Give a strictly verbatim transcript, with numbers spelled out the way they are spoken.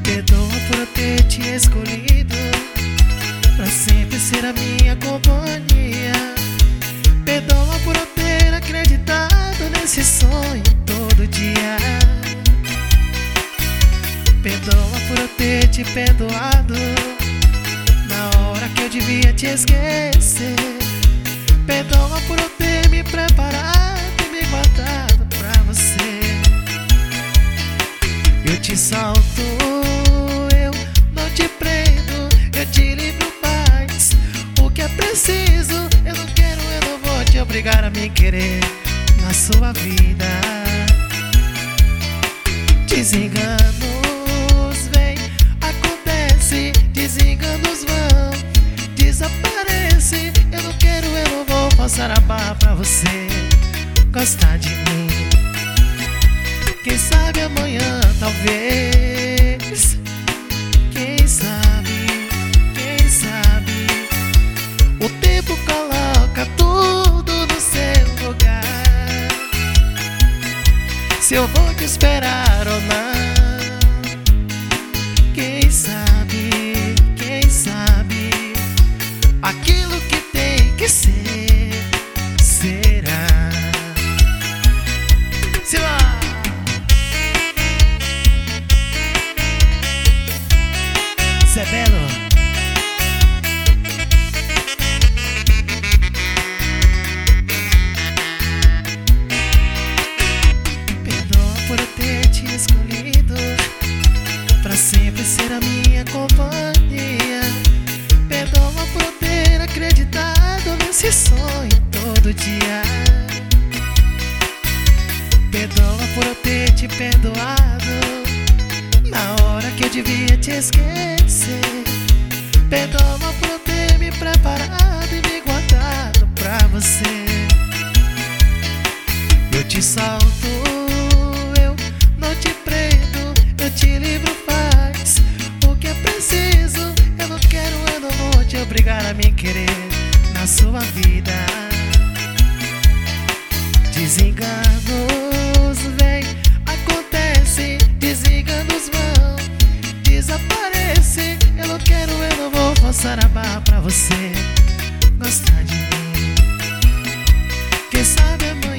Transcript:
Perdoa por eu ter te escolhido pra sempre ser a minha companhia. Perdoa por eu ter acreditado nesse sonho todo dia. Perdoa por eu ter te perdoado na hora que eu devia te esquecer. Perdoa por eu ter me preparado e me guardado pra você. Eu te salto, eu não te prendo, eu te livro, faz o que é preciso. Eu não quero, eu não vou te obrigar a me querer na sua vida. Desenganos vem, acontece, desenganos vão, desaparece. Eu não quero, eu não vou forçar a barra pra você gostar de mim. Quem sabe amanhã, talvez. Quem sabe, quem sabe. O tempo coloca tudo no seu lugar. Se eu vou te esperar ou não. Quem sabe, quem sabe. Aquilo que tem que ser, será. Se vai. Zé Belo. Perdoa por eu ter te escolhido pra sempre ser a minha companhia. Perdoa por eu ter acreditado nesse sonho todo dia. Perdoa por eu ter te perdoado na hora que eu devia te esquecer. Perdoa por eu ter me preparado e me guardado pra você. Eu te salto, eu não te prendo, eu te livro, faz o que é preciso. Eu não quero, eu não vou te obrigar a me querer na sua vida. Desenganos vem, acontece, desenganos vão, desaparece. Eu não quero, eu não vou forçar a barra pra você gostar de mim. Quem sabe amanhã